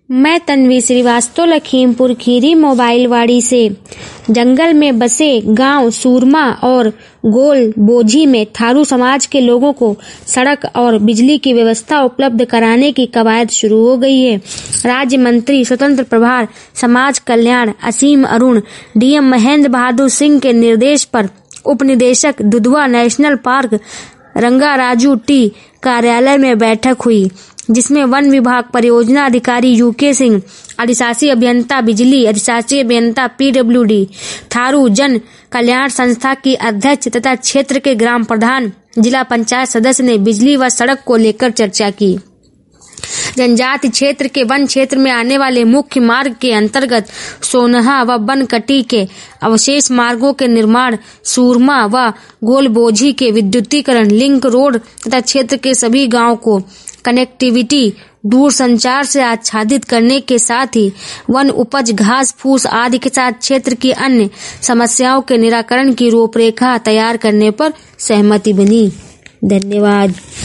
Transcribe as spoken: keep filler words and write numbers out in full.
मैं तन्वी श्रीवास्तव लखीमपुर खीरी मोबाइलवाड़ी से। जंगल में बसे गांव सूरमा और गोल बोझी में थारू समाज के लोगों को सड़क और बिजली की व्यवस्था उपलब्ध कराने की कवायद शुरू हो गई है। राज्य मंत्री स्वतंत्र प्रभार समाज कल्याण असीम अरुण डीएम महेंद्र बहादुर सिंह के निर्देश पर उप निदेशक Dudhwa national park Rangaraju T कार्यालय में बैठक हुई, जिसमें वन विभाग परियोजना अधिकारी यूके सिंह, अधिशासी अभियंता बिजली, अधिशासी अभियंता पीडब्ल्यूडी, थारू जन कल्याण संस्था की अध्यक्ष तथा क्षेत्र के ग्राम प्रधान, जिला पंचायत सदस्य ने बिजली व सड़क को लेकर चर्चा की। जनजाति क्षेत्र के वन क्षेत्र में आने वाले मुख्य मार्ग के अंतर्गत सोनहा व बनकटी के अवशेष मार्गों के निर्माण, सूरमा व गोलबोझी के विद्युतीकरण, लिंक रोड तथा क्षेत्र के सभी गांवों को कनेक्टिविटी दूर संचार से आच्छादित करने के साथ ही वन उपज, घास फूस आदि के साथ क्षेत्र की अन्य समस्याओं के निराकरण की रूपरेखा तैयार करने पर सहमति बनी। धन्यवाद।